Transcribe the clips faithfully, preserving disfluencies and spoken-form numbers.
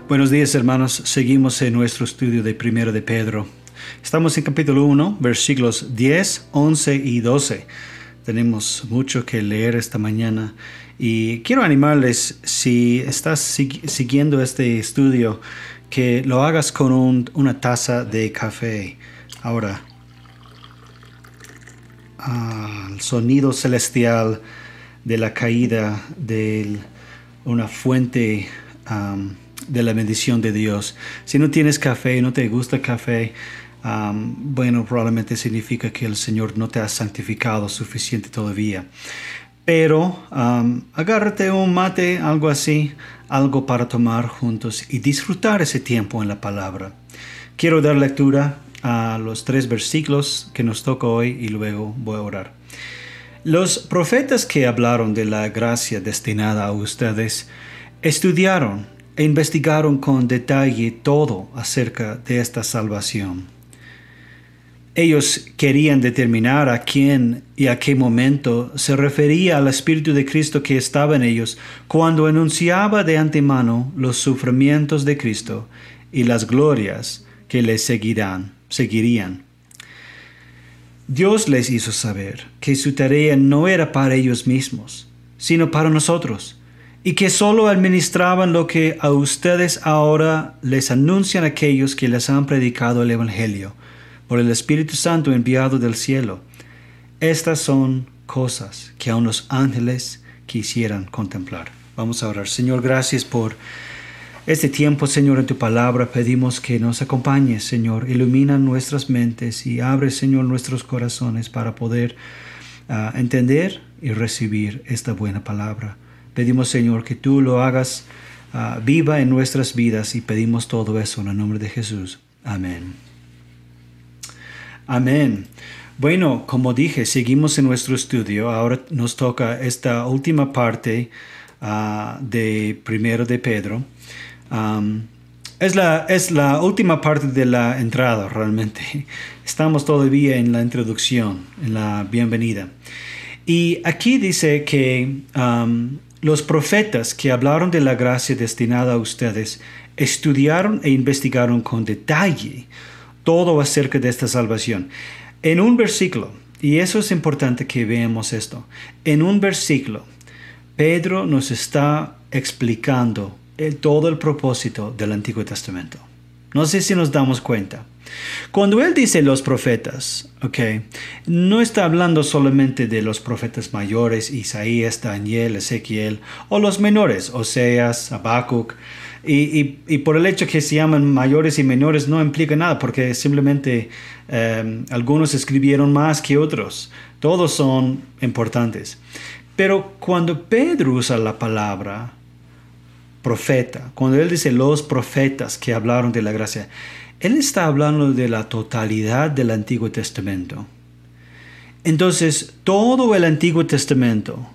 Buenos días, hermanos. Seguimos en nuestro estudio de Primero de Pedro. Estamos en capítulo uno, versículos diez, once y doce. Tenemos mucho que leer esta mañana y quiero animarles, si estás siguiendo este estudio, que lo hagas con un, una taza de café. Ahora, ah, el sonido celestial de la caída de una fuente um, de la bendición de Dios. Si no tienes café, no te gusta el café, um, bueno, probablemente significa que el Señor no te ha santificado suficiente todavía. Pero um, agárrate un mate, algo así, algo para tomar juntos y disfrutar ese tiempo en la palabra. Quiero dar lectura a los tres versículos que nos toca hoy y luego voy a orar. Los profetas que hablaron de la gracia destinada a ustedes estudiaron e investigaron con detalle todo acerca de esta salvación. Ellos querían determinar a quién y a qué momento se refería al Espíritu de Cristo que estaba en ellos cuando anunciaba de antemano los sufrimientos de Cristo y las glorias que les seguirán, seguirían. Dios les hizo saber que su tarea no era para ellos mismos, sino para nosotros, y que solo administraban lo que a ustedes ahora les anuncian aquellos que les han predicado el Evangelio por el Espíritu Santo enviado del cielo. Estas son cosas que aun los ángeles quisieran contemplar. Vamos a orar. Señor, gracias por este tiempo, Señor, en tu palabra. Pedimos que nos acompañes, Señor. Ilumina nuestras mentes y abre, Señor, nuestros corazones para poder uh, entender y recibir esta buena palabra. Pedimos, Señor, que tú lo hagas uh, viva en nuestras vidas y pedimos todo eso en el nombre de Jesús. Amén. Amén. Bueno, como dije, seguimos en nuestro estudio. Ahora nos toca esta última parte uh, de Primero de Pedro. Um, es, la, es la última parte de la entrada realmente. Estamos todavía en la introducción, en la bienvenida. Y aquí dice que um, los profetas que hablaron de la gracia destinada a ustedes estudiaron e investigaron con detalle todo acerca de esta salvación. En un versículo, y eso es importante que veamos esto, en un versículo, Pedro nos está explicando el, todo el propósito del Antiguo Testamento. No sé si nos damos cuenta. Cuando él dice los profetas, okay, no está hablando solamente de los profetas mayores, Isaías, Daniel, Ezequiel, o los menores, Oseas, Habacuc, y, y, y por el hecho que se llaman mayores y menores no implica nada, porque simplemente eh, algunos escribieron más que otros. Todos son importantes. Pero cuando Pedro usa la palabra profeta, cuando él dice los profetas que hablaron de la gracia, él está hablando de la totalidad del Antiguo Testamento. Entonces, todo el Antiguo Testamento,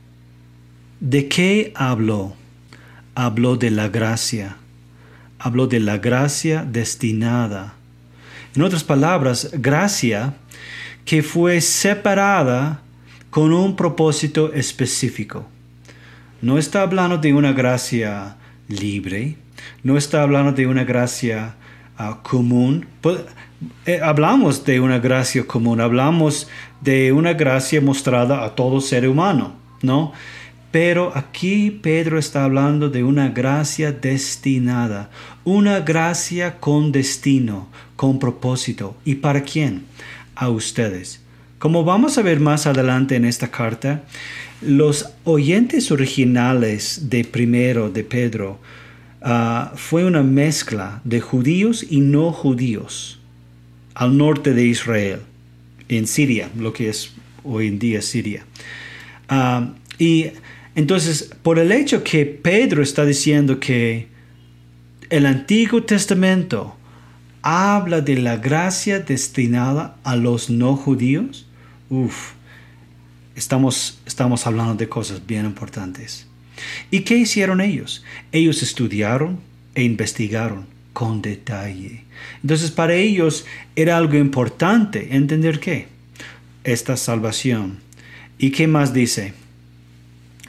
¿de qué habló? Habló de la gracia. Habló de la gracia destinada. En otras palabras, gracia que fue separada con un propósito específico. No está hablando de una gracia libre. No está hablando de una gracia Uh, común. Pues, eh, hablamos de una gracia común, hablamos de una gracia mostrada a todo ser humano, ¿no? Pero aquí Pedro está hablando de una gracia destinada, una gracia con destino, con propósito. ¿Y para quién? A ustedes. Como vamos a ver más adelante en esta carta, los oyentes originales de Primero de Pedro Uh, fue una mezcla de judíos y no judíos al norte de Israel, en Siria, lo que es hoy en día Siria. Uh, y entonces, por el hecho que Pedro está diciendo que el Antiguo Testamento habla de la gracia destinada a los no judíos, uf, estamos, estamos hablando de cosas bien importantes. ¿Y qué hicieron ellos? Ellos estudiaron e investigaron con detalle. Entonces, para ellos era algo importante entender qué, esta salvación. ¿Y qué más dice?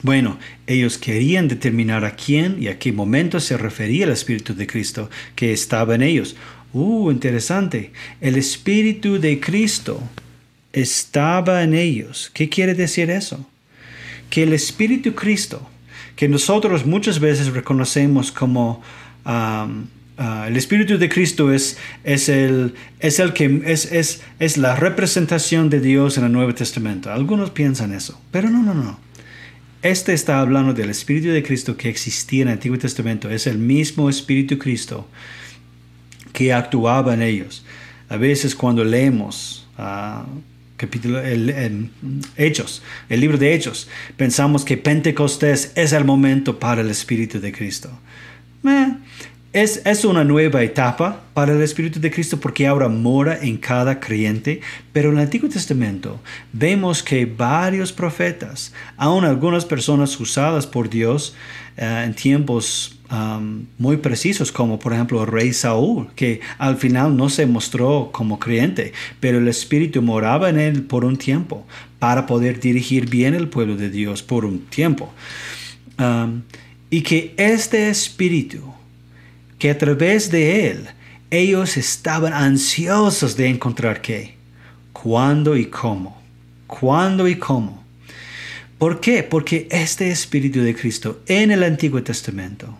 Bueno, ellos querían determinar a quién y a qué momento se refería el Espíritu de Cristo que estaba en ellos. Uh, interesante. El Espíritu de Cristo estaba en ellos. ¿Qué quiere decir eso? Que el Espíritu Cristo, que nosotros muchas veces reconocemos como um, uh, el Espíritu de Cristo es, es, el, es, el que, es, es, es la representación de Dios en el Nuevo Testamento. Algunos piensan eso, pero no, no, no. Este está hablando del Espíritu de Cristo que existía en el Antiguo Testamento. Es el mismo Espíritu Cristo que actuaba en ellos. A veces cuando leemos uh, capítulo, el, el, Hechos, el libro de Hechos, pensamos que Pentecostés es el momento para el Espíritu de Cristo. Eh, es, es una nueva etapa para el Espíritu de Cristo porque ahora mora en cada creyente, pero en el Antiguo Testamento vemos que varios profetas, aun algunas personas usadas por Dios uh, en tiempos Um, muy precisos, como por ejemplo el rey Saúl, que al final no se mostró como creyente, pero el Espíritu moraba en él por un tiempo, para poder dirigir bien el pueblo de Dios por un tiempo. Um, y que este Espíritu, que a través de él, ellos estaban ansiosos de encontrar qué, cuándo y cómo, cuándo y cómo. ¿Por qué? Porque este Espíritu de Cristo en el Antiguo Testamento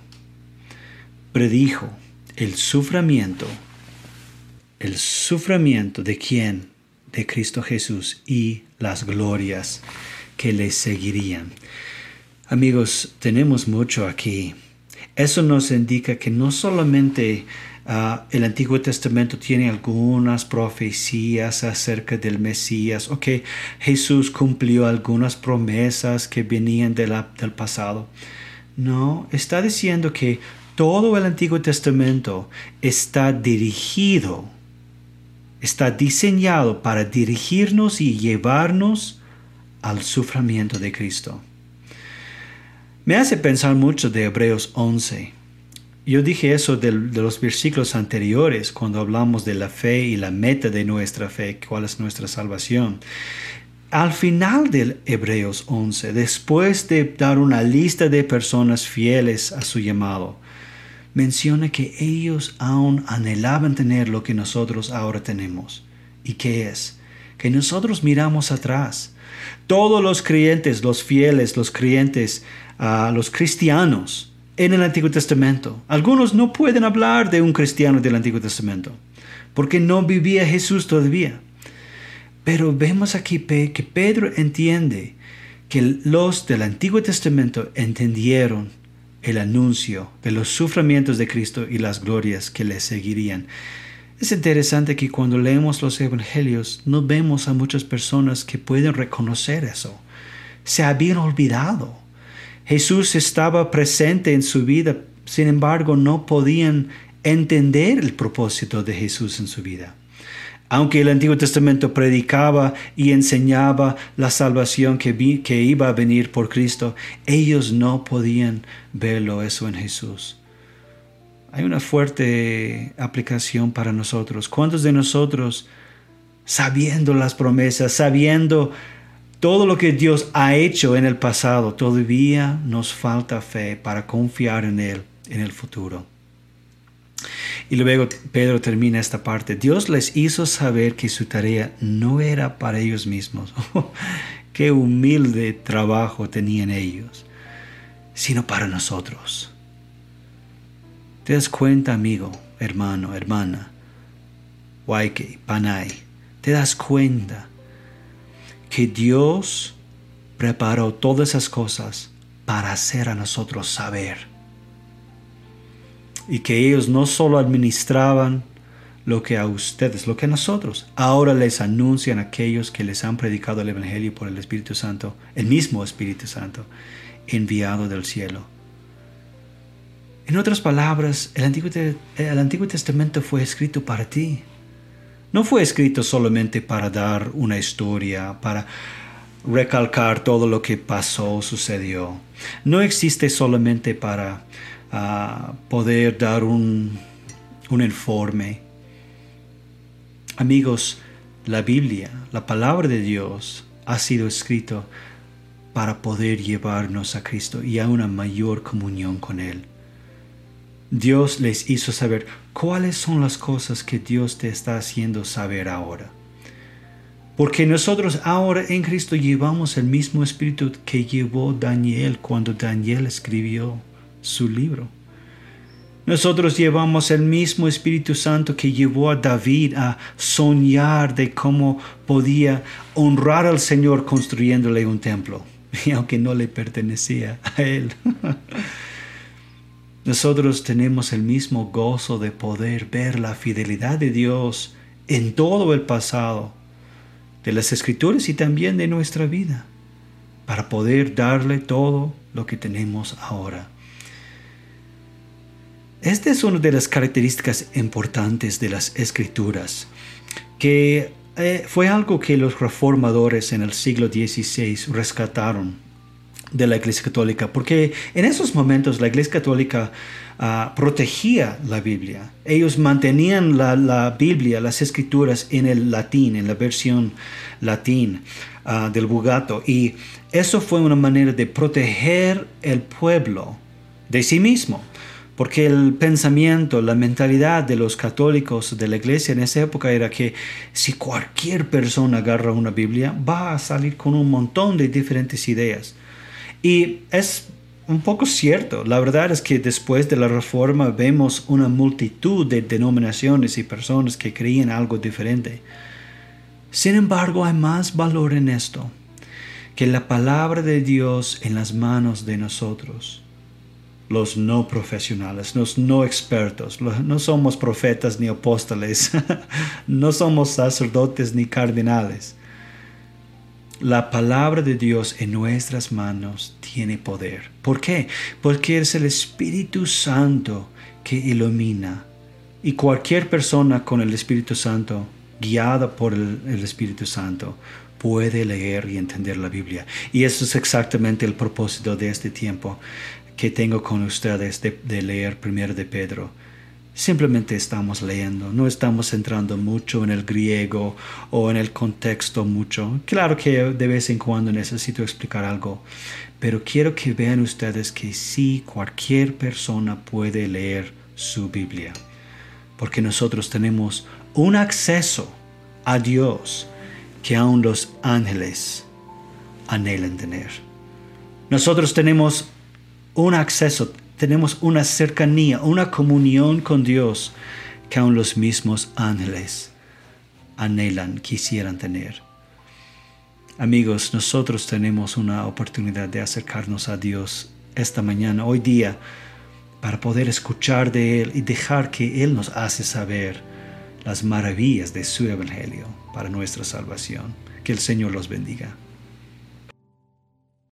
predijo el sufrimiento, el sufrimiento de quién, de Cristo Jesús y las glorias que le seguirían. Amigos, tenemos mucho aquí. Eso nos indica que no solamente uh, el Antiguo Testamento tiene algunas profecías acerca del Mesías, o que Jesús cumplió algunas promesas que venían de la, del pasado. No, está diciendo que todo el Antiguo Testamento está dirigido, está diseñado para dirigirnos y llevarnos al sufrimiento de Cristo. Me hace pensar mucho de Hebreos once. Yo dije eso de, de los versículos anteriores cuando hablamos de la fe y la meta de nuestra fe, cuál es nuestra salvación. Al final del Hebreos once, después de dar una lista de personas fieles a su llamado, menciona que ellos aún anhelaban tener lo que nosotros ahora tenemos. ¿Y qué es? Que nosotros miramos atrás. Todos los creyentes, los fieles, los creyentes, uh, los cristianos en el Antiguo Testamento. Algunos no pueden hablar de un cristiano del Antiguo Testamento porque no vivía Jesús todavía. Pero vemos aquí que Pedro entiende que los del Antiguo Testamento entendieron el anuncio de los sufrimientos de Cristo y las glorias que le seguirían. Es interesante que cuando leemos los evangelios no vemos a muchas personas que pueden reconocer eso. Se habían olvidado. Jesús estaba presente en su vida, sin embargo no podían entender el propósito de Jesús en su vida. Aunque el Antiguo Testamento predicaba y enseñaba la salvación que, vi, que iba a venir por Cristo, ellos no podían verlo eso en Jesús. Hay una fuerte aplicación para nosotros. ¿Cuántos de nosotros, sabiendo las promesas, sabiendo todo lo que Dios ha hecho en el pasado, todavía nos falta fe para confiar en Él en el futuro? Y luego Pedro termina esta parte. Dios les hizo saber que su tarea no era para ellos mismos. Qué humilde trabajo tenían ellos, sino para nosotros. ¿Te das cuenta, amigo, hermano, hermana? Waike, Panay. ¿Te das cuenta que Dios preparó todas esas cosas para hacer a nosotros saber? Y que ellos no solo administraban lo que a ustedes, lo que a nosotros, ahora les anuncian a aquellos que les han predicado el Evangelio por el Espíritu Santo, el mismo Espíritu Santo, enviado del cielo. En otras palabras, el Antiguo, el Antiguo Testamento fue escrito para ti. No fue escrito solamente para dar una historia, para recalcar todo lo que pasó, sucedió. No existe solamente para Uh, poder dar un, un informe. Amigos, la Biblia, la palabra de Dios, ha sido escrito para poder llevarnos a Cristo y a una mayor comunión con Él. Dios les hizo saber cuáles son las cosas que Dios te está haciendo saber ahora. Porque nosotros ahora en Cristo llevamos el mismo espíritu que llevó Daniel cuando Daniel escribió su libro. Nosotros llevamos el mismo Espíritu Santo que llevó a David a soñar de cómo podía honrar al Señor construyéndole un templo, y aunque no le pertenecía a él. Nosotros tenemos el mismo gozo de poder ver la fidelidad de Dios en todo el pasado, de las Escrituras y también de nuestra vida, para poder darle todo lo que tenemos ahora. Esta es una de las características importantes de las Escrituras, que eh, fue algo que los reformadores en el siglo dieciséis rescataron de la Iglesia Católica, porque en esos momentos la Iglesia Católica uh, protegía la Biblia. Ellos mantenían la, la Biblia, las Escrituras, en el latín, en la versión latín uh, del Vulgata, y eso fue una manera de proteger el pueblo de sí mismo. Porque el pensamiento, la mentalidad de los católicos de la iglesia en esa época era que si cualquier persona agarra una Biblia, va a salir con un montón de diferentes ideas. Y es un poco cierto. La verdad es que después de la Reforma vemos una multitud de denominaciones y personas que creían algo diferente. Sin embargo, hay más valor en esto que la palabra de Dios en las manos de nosotros, los no profesionales, los no expertos. No somos profetas ni apóstoles, no somos sacerdotes ni cardenales. La palabra de Dios en nuestras manos tiene poder. ¿Por qué? Porque es el Espíritu Santo que ilumina. Y cualquier persona con el Espíritu Santo, guiada por el, el Espíritu Santo, puede leer y entender la Biblia. Y eso es exactamente el propósito de este tiempo que tengo con ustedes de, de leer Primero de Pedro. Simplemente estamos leyendo, no estamos entrando mucho en el griego o en el contexto mucho. Claro que de vez en cuando necesito explicar algo, pero quiero que vean ustedes que sí, cualquier persona puede leer su Biblia, porque nosotros tenemos un acceso a Dios que aún los ángeles anhelan tener. Nosotros tenemos un acceso, tenemos una cercanía, una comunión con Dios que aún los mismos ángeles anhelan, quisieran tener. Amigos, nosotros tenemos una oportunidad de acercarnos a Dios esta mañana, hoy día, para poder escuchar de Él y dejar que Él nos hace saber las maravillas de su Evangelio para nuestra salvación. Que el Señor los bendiga.